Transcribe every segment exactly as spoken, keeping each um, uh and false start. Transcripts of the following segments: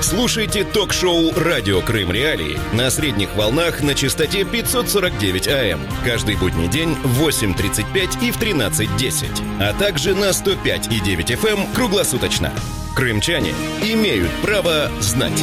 Слушайте ток-шоу «Радио Крым Реалии» на средних волнах на частоте пятьсот сорок девять АМ. Каждый будний день в восемь тридцать пять и в тринадцать десять. А также на сто пять и девять эф эм круглосуточно. Крымчане имеют право знать.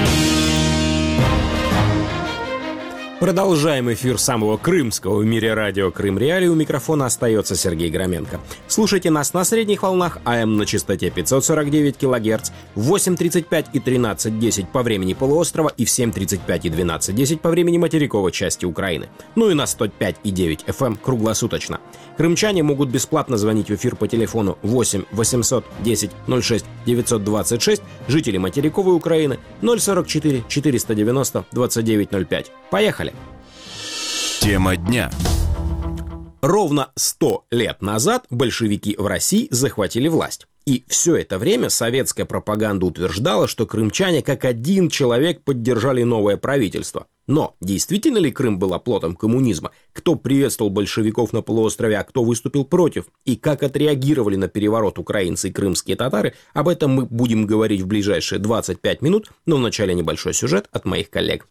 Продолжаем эфир самого крымского в мире радио «Крым Реалии». У микрофона остается Сергей Громенко. Слушайте нас на средних волнах АМ на частоте пятьсот сорок девять килогерц, в восемь тридцать пять и тринадцать десять по времени полуострова и в семь тридцать пять и двенадцать десять по времени материковой части Украины. Ну и на сто пять и девять эф эм круглосуточно. Крымчане могут бесплатно звонить в эфир по телефону восемь восемьсот десять ноль шесть девятьсот двадцать шесть, жители материковой Украины ноль сорок четыре четыреста девяносто двадцать девять ноль пять. Поехали! Тема дня. Ровно сто лет назад большевики в России захватили власть. И все это время советская пропаганда утверждала, что крымчане как один человек поддержали новое правительство. Но действительно ли Крым был оплотом коммунизма? Кто приветствовал большевиков на полуострове, а кто выступил против? И как отреагировали на переворот украинцы и крымские татары? Об этом мы будем говорить в ближайшие двадцать пять минут, но вначале небольшой сюжет от моих коллег.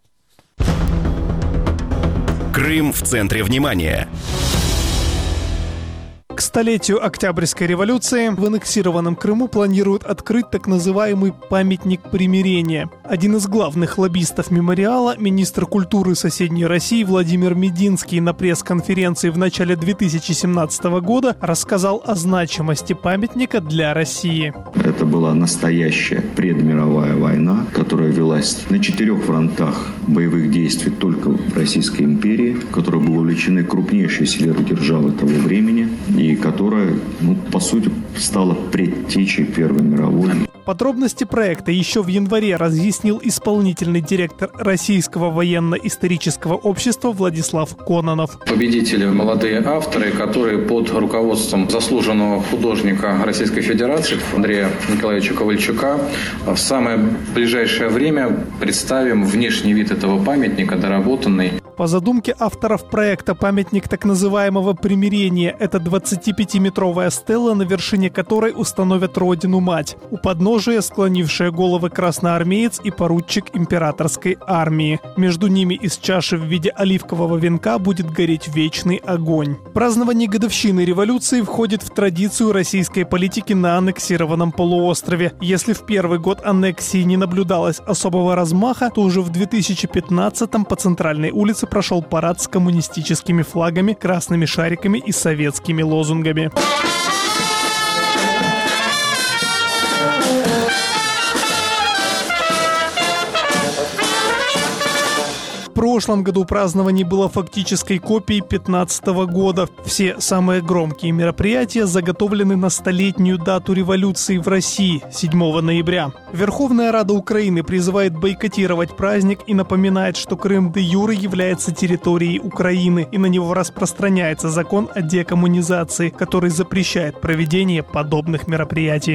Крым в центре внимания. К столетию Октябрьской революции в аннексированном Крыму планируют открыть так называемый памятник примирения. Один из главных лоббистов мемориала, министр культуры соседней России Владимир Мединский на пресс-конференции в начале две тысячи семнадцатого года рассказал о значимости памятника для России. Это была настоящая предмировая война, которая велась на четырех фронтах боевых действий только в Российской империи, в которой были увлечены крупнейшие сверхдержавы того времени, и которая, ну, по сути, стала предтечей Первой мировой. Подробности проекта еще в январе разъяснил исполнительный директор Российского военно-исторического общества Владислав Кононов. Победители – молодые авторы, которые под руководством заслуженного художника Российской Федерации Андрея Николаевича Ковальчука в самое ближайшее время представим внешний вид этого памятника, доработанный. По задумке авторов проекта памятник так называемого примирения – это двадцатипятиметровая стела, на вершине которой установят Родину-Мать. У подножия склонившие головы красноармеец и поручик императорской армии. Между ними из чаши в виде оливкового венка будет гореть вечный огонь. Празднование годовщины революции входит в традицию российской политики на аннексированном полуострове. Если в первый год аннексии не наблюдалось особого размаха, то уже в две тысячи пятнадцатом по центральной улице прошел парад с коммунистическими флагами, красными шариками и советскими лозунгами. В прошлом году празднование было фактической копией пятнадцатого года. Все самые громкие мероприятия заготовлены на столетнюю дату революции в России – седьмого ноября. Верховная Рада Украины призывает бойкотировать праздник и напоминает, что Крым де-юре является территорией Украины, и на него распространяется закон о декоммунизации, который запрещает проведение подобных мероприятий.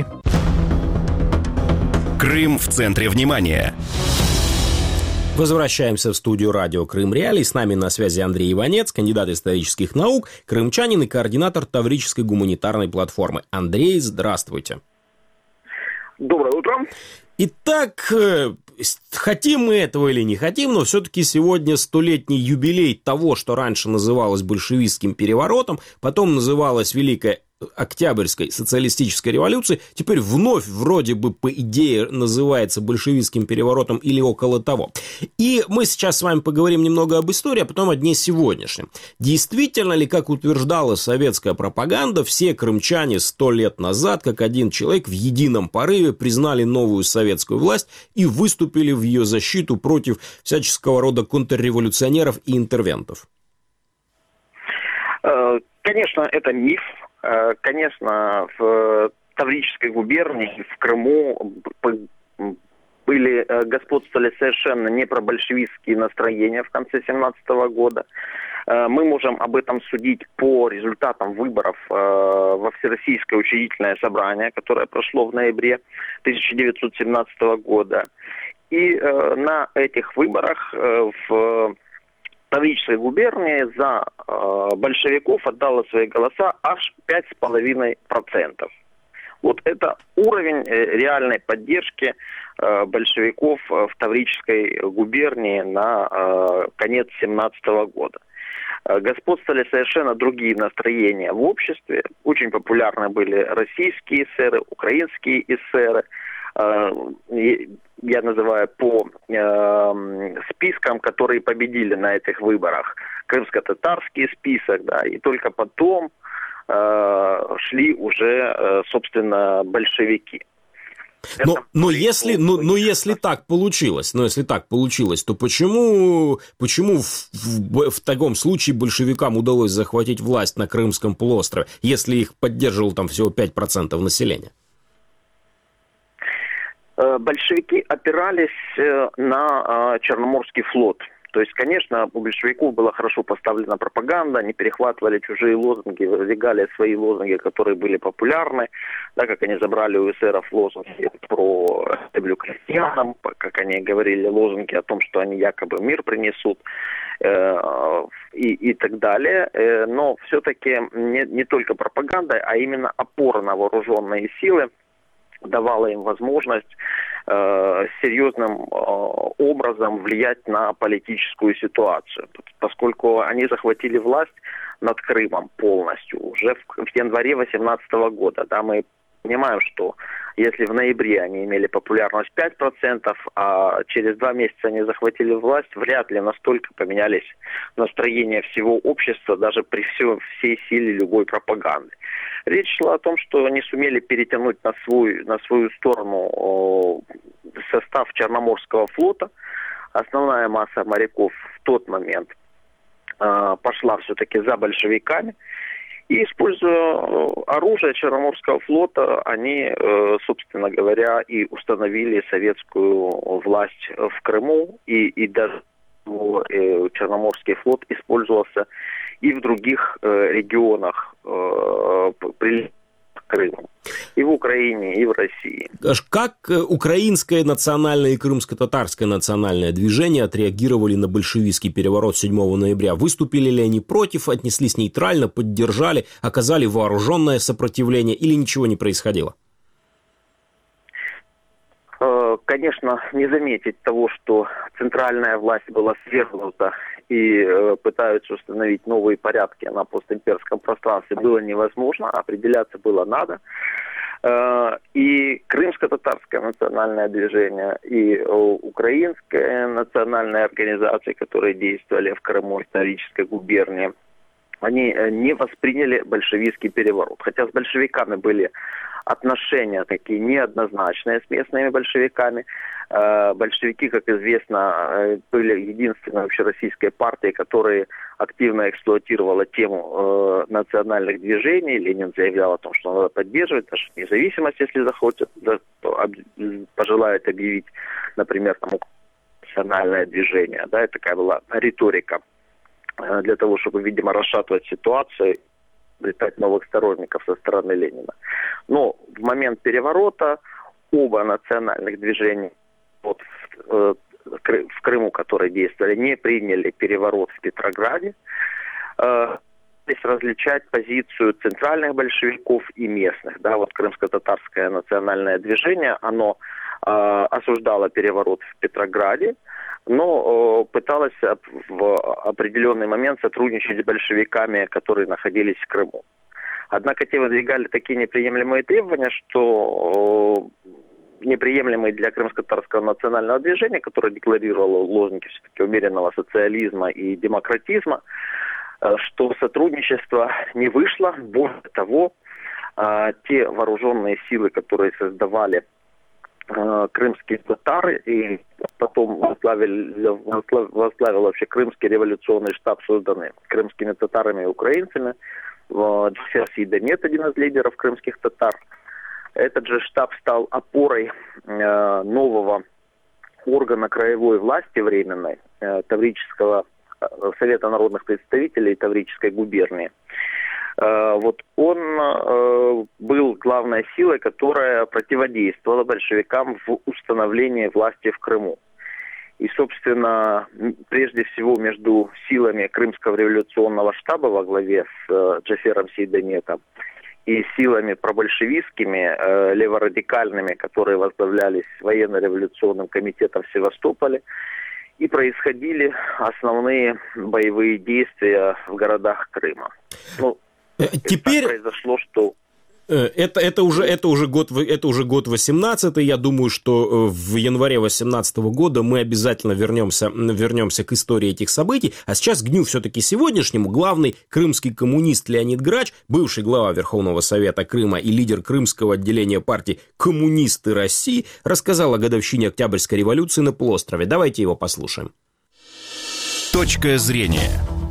Крым в центре внимания. Возвращаемся в студию радио «Крым Реалии». С нами на связи Андрей Иванец, кандидат исторических наук, крымчанин и координатор Таврической гуманитарной платформы. Андрей, здравствуйте. Доброе утро. Итак, хотим мы этого или не хотим, но все-таки сегодня столетний юбилей того, что раньше называлось большевистским переворотом, потом называлось Великой Октябрьской социалистической революции, теперь вновь вроде бы по идее называется большевистским переворотом или около того. И мы сейчас с вами поговорим немного об истории, а потом о дне сегодняшнем. Действительно ли, как утверждала советская пропаганда, все крымчане сто лет назад, как один человек, в едином порыве признали новую советскую власть и выступили в ее защиту против всяческого рода контрреволюционеров и интервентов? Конечно, это миф. Конечно, в Таврической губернии, в Крыму были, господствовали совершенно не пробольшевистские настроения в конце семнадцатого года. Мы можем об этом судить по результатам выборов во Всероссийское учредительное собрание, которое прошло в ноябре тысяча девятьсот семнадцатого года. И на этих выборах в Таврической губернии за э, большевиков отдало свои голоса аж пять с половиной процентов. Вот это уровень реальной поддержки большевиков в Таврической губернии на конец семнадцатого года. Господствовали совершенно другие настроения в обществе. Очень популярны были российские эсеры, украинские эсеры. Я называю по спискам, которые победили на этих выборах. Крымско-татарский список, да, и только потом шли уже, собственно, большевики. Но, но, если, но, но если так получилось, но если так получилось, то почему, почему в, в, в таком случае большевикам удалось захватить власть на Крымском полуострове, если их поддерживало там всего пять процентов населения? Большевики опирались на Черноморский флот. То есть, конечно, у большевиков была хорошо поставлена пропаганда, они перехватывали чужие лозунги, выдвигали свои лозунги, которые были популярны, да, как они забрали у эсеров лозунги про землю крестьянам, как они говорили лозунги о том, что они якобы мир принесут э, и, и так далее. Э, но все-таки не, не только пропаганда, а именно опора на вооруженные силы давала им возможность э, серьезным э, образом влиять на политическую ситуацию, поскольку они захватили власть над Крымом полностью уже в, в январе две тысячи восемнадцатого года. Да, мы понимаем, что если в ноябре они имели популярность пять процентов, а через два месяца они захватили власть, вряд ли настолько поменялись настроения всего общества, даже при всей, всей силе любой пропаганды. Речь шла о том, что они сумели перетянуть на, свой, на свою сторону о, состав Черноморского флота. Основная масса моряков в тот момент э, пошла все-таки за большевиками. И, используя оружие Черноморского флота, они, э, собственно говоря, и установили советскую власть в Крыму. И, и даже э, Черноморский флот использовался и в других э, регионах э, при Крыму. И в Украине, и в России. Как украинское национальное и крымско-татарское национальное движение отреагировали на большевистский переворот седьмого ноября? Выступили ли они против, отнеслись нейтрально, поддержали, оказали вооруженное сопротивление или ничего не происходило? Конечно, не заметить того, что центральная власть была свергнута и э, пытаются установить новые порядки на постимперском пространстве, было невозможно, определяться было надо. Э, и крымско-татарское национальное движение, и э, украинская национальная организация, которые действовали в Крыму, исторической губернии, они не восприняли большевистский переворот. Хотя с большевиками были отношения такие неоднозначные с местными большевиками. Большевики, как известно, были единственной общероссийской партией, которая активно эксплуатировала тему национальных движений. Ленин заявлял о том, что надо поддерживать нашу независимость, если захочет, пожелает объявить, например, там, национальное движение. Да, это такая была риторика для того, чтобы, видимо, расшатывать ситуацию, обретать новых сторонников со стороны Ленина. Но в момент переворота оба национальных движения вот, в, в Крыму, которые действовали, не приняли переворот в Петрограде. Здесь различать позицию центральных большевиков и местных. Да, вот крымско-татарское национальное движение, оно э, осуждало переворот в Петрограде, но э, пыталось в определенный момент сотрудничать с большевиками, которые находились в Крыму. Однако те выдвигали такие неприемлемые требования, что э, неприемлемые для крымско-татарского национального движения, которое декларировало лозунги все-таки умеренного социализма и демократизма, э, что сотрудничество не вышло. Более того, э, те вооруженные силы, которые создавали крымские татары, и потом возглавил, возглавил вообще Крымский революционный штаб, созданный крымскими татарами и украинцами. Джафер Сейдамет, один из лидеров крымских татар. Этот же штаб стал опорой э, нового органа краевой власти временной, э, Таврического э, Совета народных представителей Таврической губернии. Вот он э, был главной силой, которая противодействовала большевикам в установлении власти в Крыму. И, собственно, прежде всего между силами Крымского революционного штаба во главе с э, Джафером Сейдаметом и силами пробольшевистскими, э, леворадикальными, которые возглавлялись военно-революционным комитетом в Севастополе, и происходили основные боевые действия в городах Крыма. Ну, Теперь произошло, что... Это, это, уже, это, уже год, это уже год восемнадцатый. Я думаю, что в январе восемнадцатого года мы обязательно вернемся, вернемся к истории этих событий. А сейчас к дню все-таки сегодняшнему главный крымский коммунист Леонид Грач, бывший глава Верховного Совета Крыма и лидер крымского отделения партии «Коммунисты России», рассказал о годовщине Октябрьской революции на полуострове. Давайте его послушаем. Точка зрения.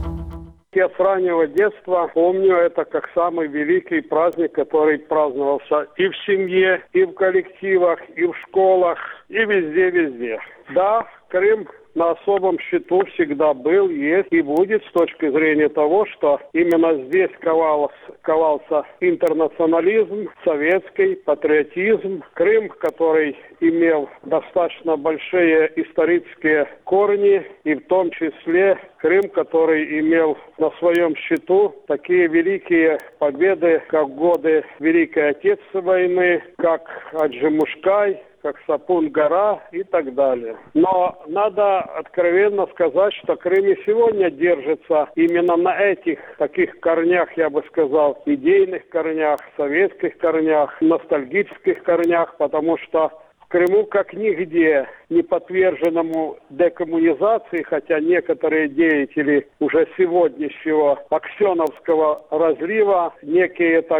Я с раннего детства помню это как самый великий праздник, который праздновался и в семье, и в коллективах, и в школах, и везде-везде. Да, Крым на особом счету всегда был, есть и будет с точки зрения того, что именно здесь ковался, ковался интернационализм, советский патриотизм. Крым, который имел достаточно большие исторические корни, и в том числе Крым, который имел на своем счету такие великие победы, как годы Великой Отечественной войны, как Аджимушкай, как Сапун-гора и так далее. Но надо откровенно сказать, что Крым и сегодня держится именно на этих таких корнях, я бы сказал, идейных корнях, советских корнях, ностальгических корнях, потому что в Крыму как нигде не подверженному декоммунизации, хотя некоторые деятели уже сегодняшнего аксеновского разлива, некие так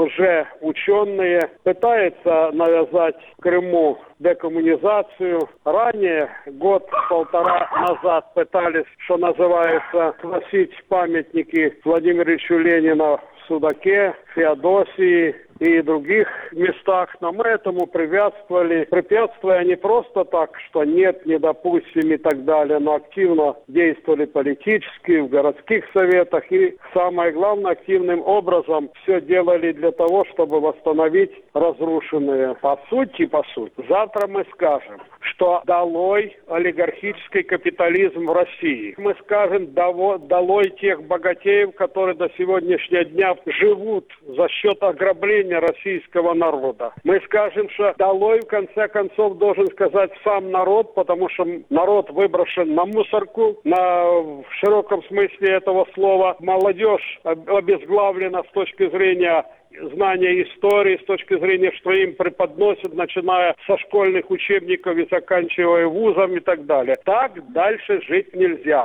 лжеученые, пытаются навязать Крыму декоммунизацию. Ранее, год-полтора назад, пытались, что называется, сносить памятники Владимиру Ильичу Ленину в Судаке, Феодосии и других местах, но мы этому препятствовали, препятствуя не просто так, что нет, не допустим и так далее, но активно действовали политически, в городских советах и, самое главное, активным образом все делали для того, чтобы восстановить разрушенное. По сути, по сути, завтра мы скажем, что долой олигархический капитализм в России. Мы скажем, долой тех богатеев, которые до сегодняшнего дня живут за счет ограбления российского народа. Мы скажем, что долой, в конце концов, должен сказать сам народ, потому что народ выброшен на мусорку, на, в широком смысле этого слова. Молодежь обезглавлена с точки зрения знания истории, с точки зрения, что им преподносят, начиная со школьных учебников и заканчивая вузом и так далее. Так дальше жить нельзя.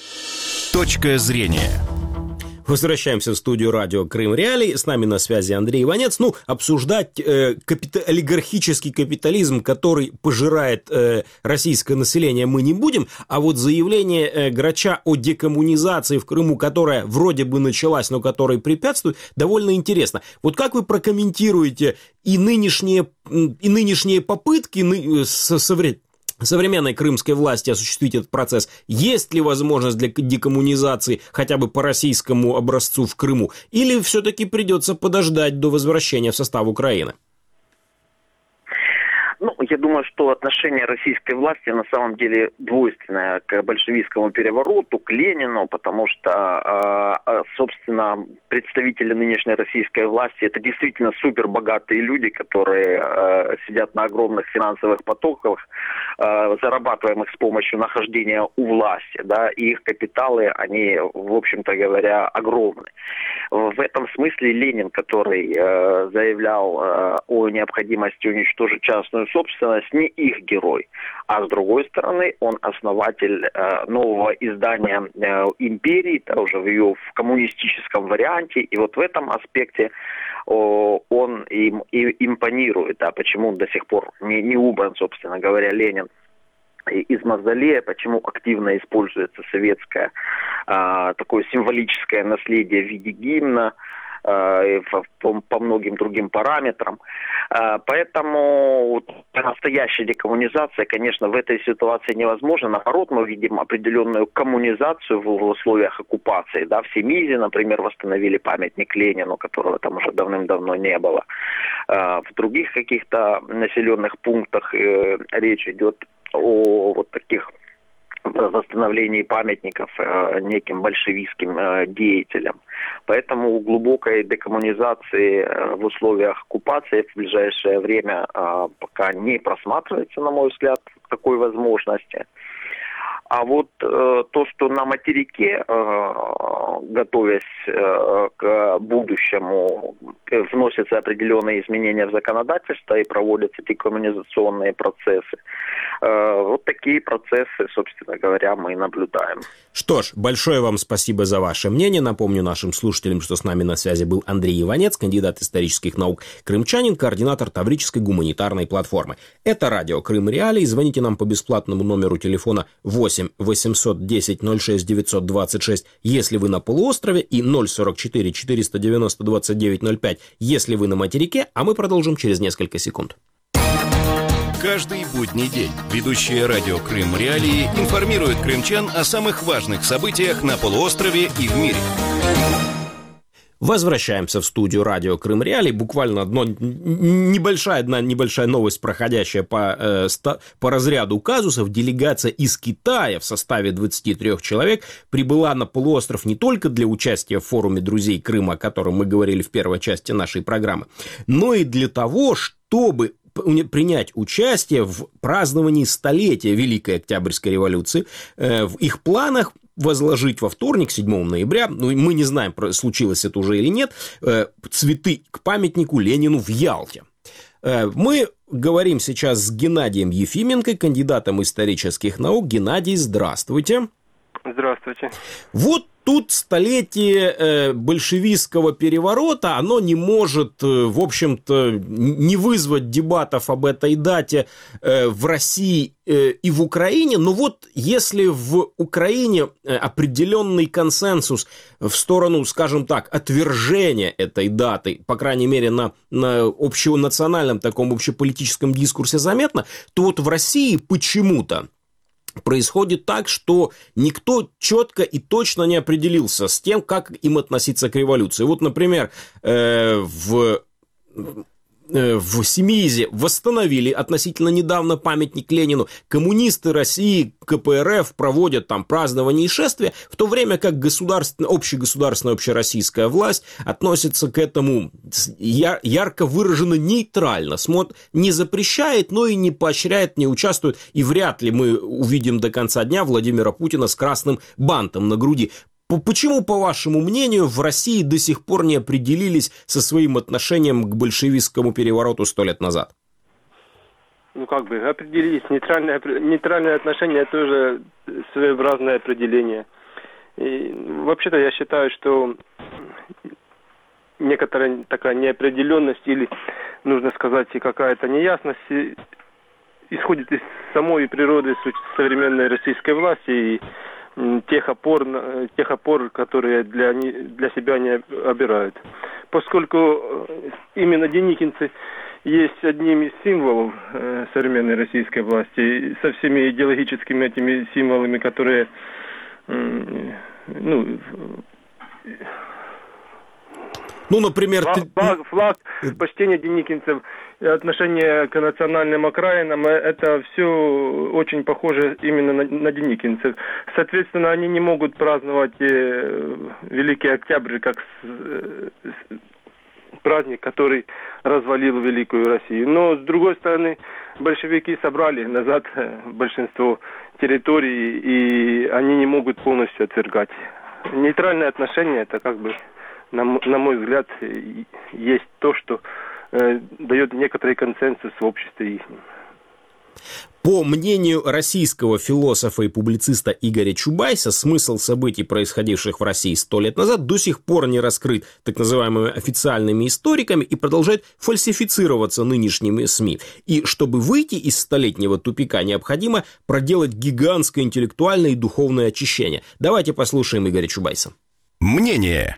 Точка зрения. Возвращаемся в студию радио Крым Реалии. С нами на связи Андрей Иванец. Ну, обсуждать э, капита- олигархический капитализм, который пожирает э, российское население, мы не будем. А вот заявление э, Грача о декоммунизации в Крыму, которая вроде бы началась, но которой препятствует, довольно интересно. Вот как вы прокомментируете и нынешние, и нынешние попытки ны- со- совре- современной крымской власти осуществить этот процесс? Есть ли возможность для декоммунизации хотя бы по российскому образцу в Крыму? Или все-таки придется подождать до возвращения в состав Украины? Ну, я думаю, что отношение российской власти на самом деле двойственное к большевистскому перевороту, к Ленину, потому что, собственно, представители нынешней российской власти — это действительно супербогатые люди, которые сидят на огромных финансовых потоках, зарабатываемых с помощью нахождения у власти, да, и их капиталы, они, в общем-то говоря, огромны. В этом смысле Ленин, который заявлял о необходимости уничтожить частную собственность, не их герой. А с другой стороны, он основатель э, нового издания э, империи, да, уже в ее в коммунистическом варианте. И вот в этом аспекте о, он им, им импонирует. Да, почему он до сих пор не, не убран, собственно говоря, Ленин из мавзолея, почему активно используется советское э, такое символическое наследие в виде гимна, По, по многим другим параметрам. Поэтому настоящая декоммунизация, конечно, в этой ситуации невозможна. Наоборот, мы видим определенную коммунизацию в условиях оккупации. Да, в Семизе, например, восстановили памятник Ленину, которого там уже давным-давно не было. В других каких-то населенных пунктах речь идет о вот таких в восстановлении памятников неким большевистским деятелям. Поэтому глубокой декоммунизации в условиях оккупации в ближайшее время пока не просматривается, на мой взгляд, такой возможности. А вот э, то, что на материке, э, готовясь э, к будущему, э, вносятся определенные изменения в законодательство и проводятся декоммунизационные процессы, э, вот такие процессы, собственно говоря, мы наблюдаем. Что ж, большое вам спасибо за ваше мнение. Напомню нашим слушателям, что с нами на связи был Андрей Иванец, кандидат исторических наук, крымчанин, координатор Таврической гуманитарной платформы. Это радио Крым Реалии. Звоните нам по бесплатному номеру телефона восемь восемьсот десять ноль шесть девятьсот двадцать шесть, если вы на полуострове, и ноль сорок четыре четыреста девяносто двадцать девять ноль пять, если вы на материке, а мы продолжим через несколько секунд. Каждый будний день ведущие радио Крым Реалии информируют крымчан о самых важных событиях на полуострове и в мире. Возвращаемся в студию радио Крым Реалии. Буквально одно, небольшая, одна небольшая новость, проходящая по, э, ста, по разряду казусов. Делегация из Китая в составе двадцати трёх человек прибыла на полуостров не только для участия в форуме друзей Крыма, о котором мы говорили в первой части нашей программы, но и для того, чтобы принять участие в праздновании столетия Великой Октябрьской революции. Э, в их планах возложить во вторник, седьмого ноября, ну, мы не знаем, случилось это уже или нет, цветы к памятнику Ленину в Ялте. Мы говорим сейчас с Геннадием Ефименко, кандидатом исторических наук. Геннадий, здравствуйте. Здравствуйте. Вот тут столетие э, большевистского переворота, оно не может, э, в общем-то, не вызвать дебатов об этой дате э, в России э, и в Украине. Но вот если в Украине э, определенный консенсус в сторону, скажем так, отвержения этой даты, по крайней мере, на, на общенациональном таком общеполитическом дискурсе заметно, то вот в России почему-то происходит так, что никто четко и точно не определился с тем, как им относиться к революции. Вот, например, э, в... в Семиизе восстановили относительно недавно памятник Ленину. Коммунисты России, ка пэ эр эф проводят там празднования и шествия, в то время как государственная, общегосударственная, общероссийская власть относится к этому ярко выраженно нейтрально. Не запрещает, но и не поощряет, не участвует. И вряд ли мы увидим до конца дня Владимира Путина с красным бантом на груди. Почему, по вашему мнению, в России до сих пор не определились со своим отношением к большевистскому перевороту сто лет назад? Ну, как бы, определились. Нейтральное, нейтральное отношение – это уже своеобразное определение. И, вообще-то, я считаю, что некоторая такая неопределенность или, нужно сказать, какая-то неясность исходит из самой природы современной российской власти и тех опор, тех опор, которые для, для себя не обирают. Поскольку именно деникинцы есть одним из символов э, современной российской власти, со всеми идеологическими этими символами, которые, э, ну, ну, например, флаг, ты... флаг, флаг, почтение деникинцев, отношение к национальным окраинам, это все очень похоже именно на, на деникинцев. Соответственно, они не могут праздновать э, Великий Октябрь как с, с, праздник, который развалил Великую Россию. Но, с другой стороны, большевики собрали назад большинство территорий, и они не могут полностью отвергать. Нейтральное отношение, это как бы, на, на мой взгляд, есть то, что э, дает некоторый консенсус в обществе их. По мнению российского философа и публициста Игоря Чубайса, смысл событий, происходивших в России сто лет назад, до сих пор не раскрыт так называемыми официальными историками и продолжает фальсифицироваться нынешними СМИ. И чтобы выйти из столетнего тупика, необходимо проделать гигантское интеллектуальное и духовное очищение. Давайте послушаем Игоря Чубайса. Мнение.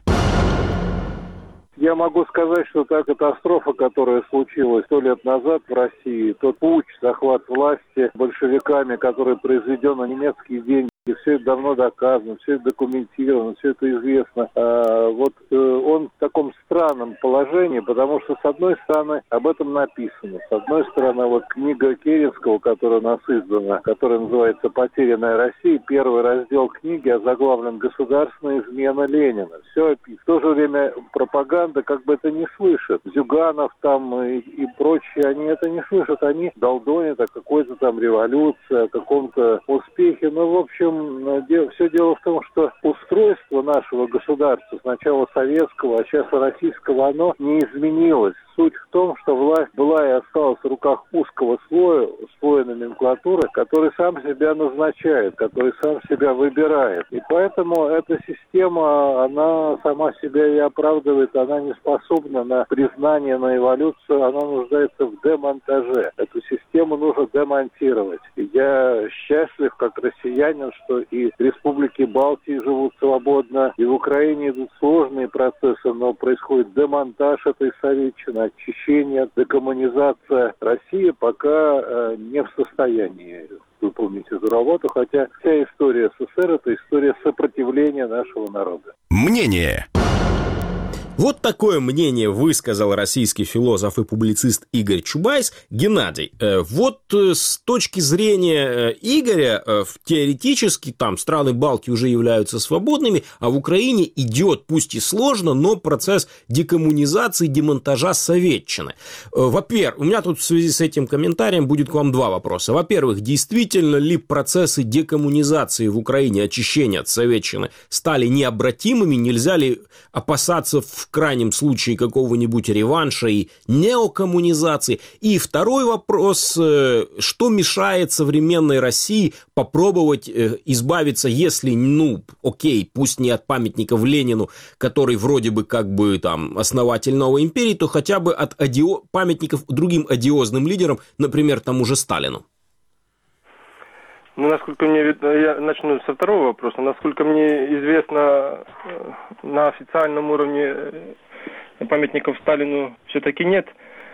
Я могу сказать, что та катастрофа, которая случилась сто лет назад в России, тот путч, захват власти большевиками, который произведен на немецкие деньги, И все это давно доказано, все это документировано, все это известно. А вот э, он в таком странном положении, потому что, с одной стороны, об этом написано. С одной стороны, вот книга Керенского, которая у нас издана, которая называется «Потерянная Россия», первый раздел книги озаглавлен «Государственная измена Ленина». Все описано. В то же время пропаганда как бы это не слышит. Зюганов там и, и прочие, они это не слышат. Они долдонят о какой-то там революции, о каком-то успехе. Ну, в общем, все дело в том, что устройство нашего государства, сначала советского, а сейчас российского, оно не изменилось. Суть в том, что власть была и осталась в руках узкого слоя, слоя номенклатуры, который сам себя назначает, который сам себя выбирает. И поэтому эта система, она сама себя и оправдывает, она не способна на признание, на эволюцию, она нуждается в демонтаже. Эту систему нужно демонтировать. И я счастлив, как россиянин, что и в Республике Балтии живут свободно, и в Украине идут сложные процессы, но происходит демонтаж этой советчины, очищение, декоммунизация. Россия пока э, не в состоянии выполнить эту работу, хотя вся история СССР – это история сопротивления нашего народа. Мнение. Вот такое мнение высказал российский философ и публицист Игорь Чубайс. Геннадий, вот с точки зрения Игоря, теоретически там страны Балтии уже являются свободными, а в Украине идет, пусть и сложно, но процесс декоммунизации, демонтажа советчины. Во-первых, у меня тут в связи с этим комментарием будет к вам два вопроса. Во-первых, действительно ли процессы декоммунизации в Украине, очищения от советчины стали необратимыми? Нельзя ли опасаться в в крайнем случае какого-нибудь реванша и неокоммунизации? И второй вопрос, что мешает современной России попробовать избавиться, если, ну, окей, пусть не от памятников Ленину, который вроде бы как бы там основатель новой империи, то хотя бы от одио... памятников другим одиозным лидерам, например, тому же Сталину? Ну, насколько мне видно, я начну со второго вопроса. Насколько мне известно, на официальном уровне памятников Сталину все-таки нет,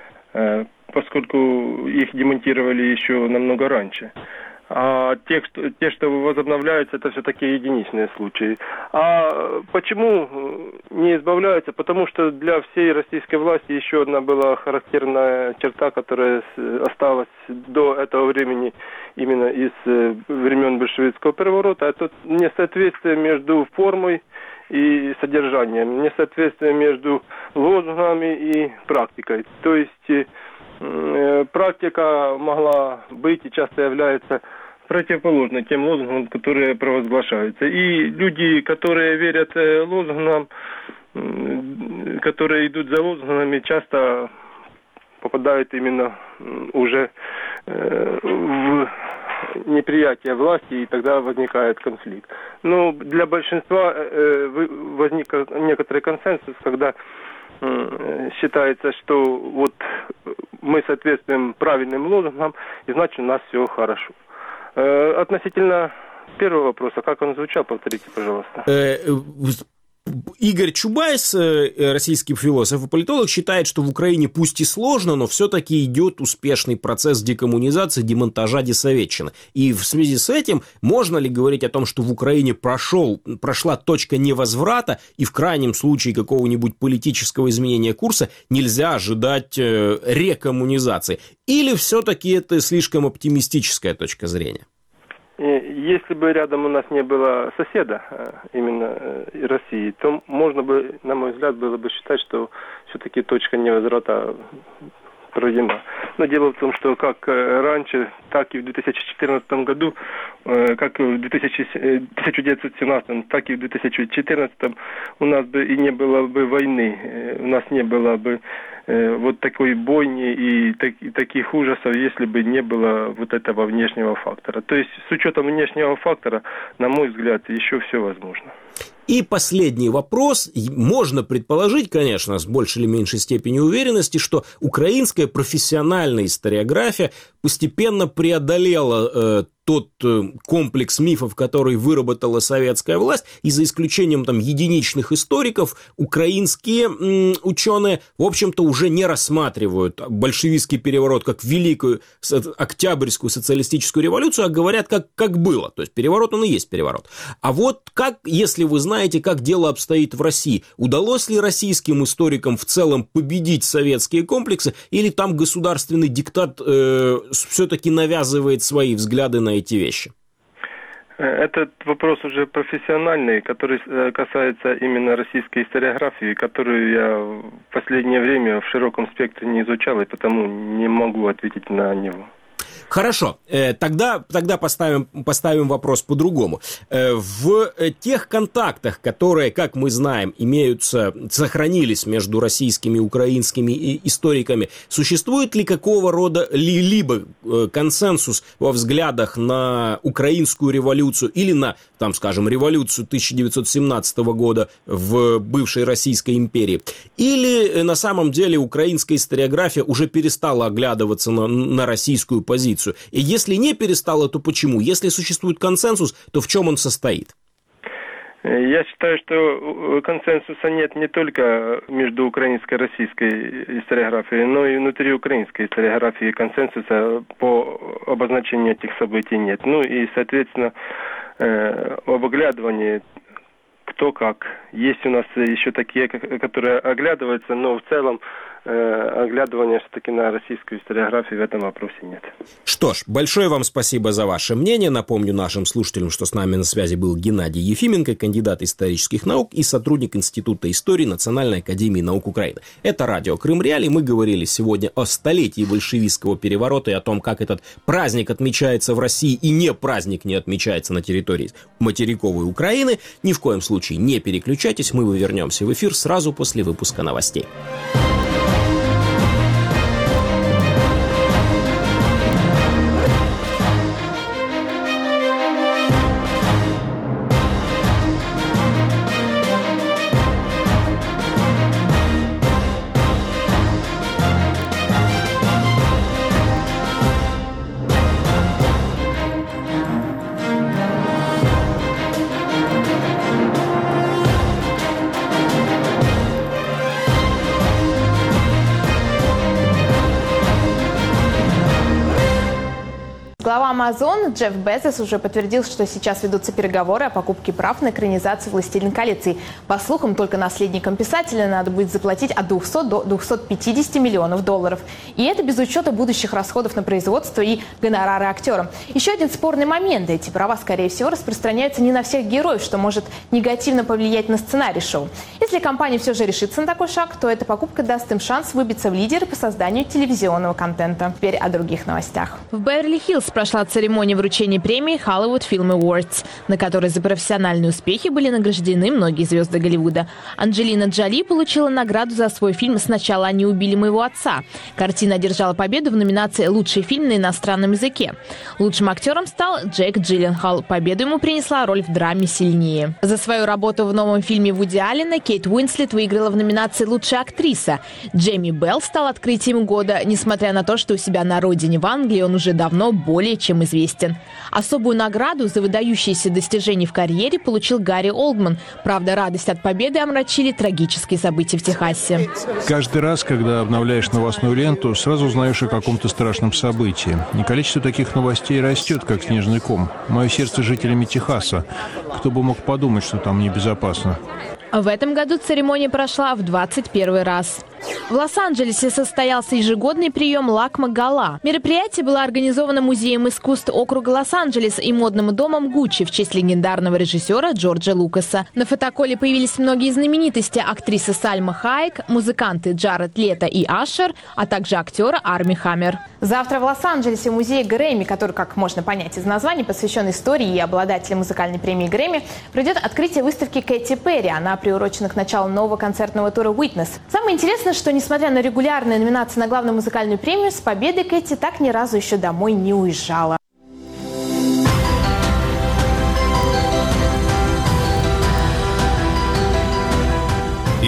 поскольку их демонтировали еще намного раньше. А те, что, те, что возобновляются, это все-таки единичные случаи. А почему не избавляются? Потому что для всей российской власти еще одна была характерная черта, которая осталась до этого времени именно из времен большевистского переворота. Это несоответствие между формой и содержанием, несоответствие между лозунгами и практикой. То есть практика могла быть и часто является противоположной тем лозунгам, которые провозглашаются. И люди, которые верят лозунгам, которые идут за лозунгами, часто попадают именно уже в неприятие власти, и тогда возникает конфликт. Но для большинства возник некоторый консенсус, когда считается, что вот мы соответствуем правильным лозунгам, и значит у нас все хорошо. Относительно первого вопроса, как он звучал, повторите, пожалуйста. Игорь Чубайс, российский философ и политолог, считает, что в Украине пусть и сложно, но все-таки идет успешный процесс декоммунизации, демонтажа десоветчины. И в связи с этим можно ли говорить о том, что в Украине прошел, прошла точка невозврата, и в крайнем случае какого-нибудь политического изменения курса нельзя ожидать рекоммунизации? Или все-таки это слишком оптимистическая точка зрения? Если бы рядом у нас не было соседа, именно России, то можно бы, на мой взгляд, было бы считать, что все-таки точка невозврата пройдена. Но дело в том, что как раньше, так и в две тысячи четырнадцатом году, как и в тысяча девятьсот семнадцатом, так и в две тысячи четырнадцатом у нас бы и не было бы войны, у нас не было бы вот такой бойни и, так, и таких ужасов, если бы не было вот этого внешнего фактора. То есть с учетом внешнего фактора, на мой взгляд, еще все возможно. И последний вопрос. Можно предположить, конечно, с большей или меньшей степенью уверенности, что украинская профессиональная историография постепенно преодолела э, тот э, комплекс мифов, который выработала советская власть, и за исключением там единичных историков, украинские м, ученые, в общем-то, уже не рассматривают большевистский переворот как великую октябрьскую социалистическую революцию, а говорят, как, как было. То есть переворот, он и есть переворот. А вот как, если вы знаете, как дело обстоит в России, удалось ли российским историкам в целом победить советские комплексы, или там государственный диктат э, все-таки навязывает свои взгляды на эти вещи? Этот вопрос уже профессиональный, который касается именно российской историографии, которую я в последнее время в широком спектре не изучал, и потому не могу ответить на него. Хорошо, тогда, тогда поставим, поставим вопрос по-другому. В тех контактах, которые, как мы знаем, имеются, сохранились между российскими и украинскими историками, существует ли какого рода либо консенсус во взглядах на украинскую революцию или на, там, скажем, революцию тысяча девятьсот семнадцатого года в бывшей Российской империи, или на самом деле украинская историография уже перестала оглядываться на, на российскую позицию? И если не перестала, то почему? Если существует консенсус, то в чем он состоит? Я считаю, что консенсуса нет не только между украинской и российской историографией, но и внутри украинской историографии консенсуса по обозначению этих событий нет. Ну и, соответственно, об оглядывании кто как. Есть у нас еще такие, которые оглядываются, но в целом э, оглядывания все-таки на российскую историографию в этом вопросе нет. Что ж, большое вам спасибо за ваше мнение. Напомню нашим слушателям, что с нами на связи был Геннадий Ефименко, кандидат исторических наук и сотрудник Института истории Национальной академии наук Украины. Это радио Крым Реалии. Мы говорили сегодня о столетии большевистского переворота и о том, как этот праздник отмечается в России и не праздник не отмечается на территории материковой Украины. Ни в коем случае не переключайтесь, мы вернемся в эфир сразу после выпуска новостей. Глава Amazon Джефф Безос уже подтвердил, что сейчас ведутся переговоры о покупке прав на экранизацию «Властелин колец». И, по слухам, только наследникам писателя надо будет заплатить от двухсот до двухсот пятидесяти миллионов долларов. И это без учета будущих расходов на производство и гонорары актерам. Еще один спорный момент. Эти права, скорее всего, распространяются не на всех героев, что может негативно повлиять на сценарий шоу. Если компания все же решится на такой шаг, то эта покупка даст им шанс выбиться в лидеры по созданию телевизионного контента. Теперь о других новостях. В Беверли-Хиллз прошла церемония вручения премии Hollywood Film Awards, на которой за профессиональные успехи были награждены многие звезды Голливуда. Анджелина Джоли получила награду за свой фильм «Сначала они убили моего отца». Картина одержала победу в номинации «Лучший фильм на иностранном языке». Лучшим актером стал Джейк Джилленхол. Победу ему принесла роль в драме «Сильнее». За свою работу в новом фильме Вуди Аллена Кейт Уинслет выиграла в номинации «Лучшая актриса». Джейми Белл стал открытием года, несмотря на то, что у себя на родине в Англии он уже давно более чем известен. Особую награду за выдающиеся достижения в карьере получил Гарри Олдман. Правда, радость от победы омрачили трагические события в Техасе. Каждый раз, когда обновляешь новостную ленту, сразу узнаешь о каком-то страшном событии. И количество таких новостей растет, как снежный ком. Мое сердце жителями Техаса. Кто бы мог подумать, что там небезопасно. В этом году церемония прошла в двадцать первый раз. В Лос-Анджелесе состоялся ежегодный прием «Лакма Гала». Мероприятие было организовано Музеем искусств округа Лос-Анджелес и модным домом Гуччи в честь легендарного режиссера Джорджа Лукаса. На фотоколе появились многие знаменитости: актриса Сальма Хайек, музыканты Джаред Лето и Ашер, а также актера Арми Хаммер. Завтра в Лос-Анджелесе музей Грэмми, который, как можно понять из названия, посвящен истории и обладателям музыкальной премии Грэмми, пройдет открытие выставки Кэти Перри. Она приурочена к началу нового концертного тура «Witness». Самое интересное, что, несмотря на регулярные номинации на главную музыкальную премию, с победой Кэти так ни разу еще домой не уезжала.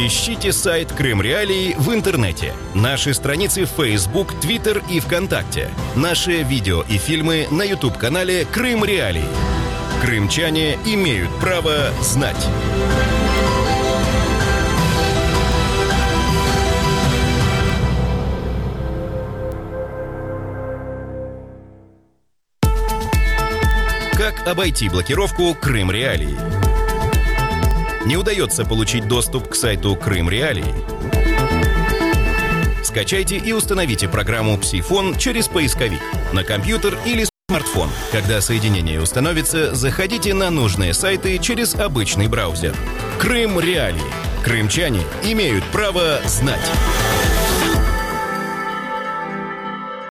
Ищите сайт Крым Реалии в интернете, наши страницы в Facebook, Twitter и ВКонтакте, наши видео и фильмы на YouTube-канале Крым Реалии. Крымчане имеют право знать. Как обойти блокировку Крым Реалии? Не удается получить доступ к сайту Крым Реалии? Скачайте и установите программу Псифон через поисковик на компьютер или смартфон. Когда соединение установится, заходите на нужные сайты через обычный браузер. Крым Реалии. Крымчане имеют право знать.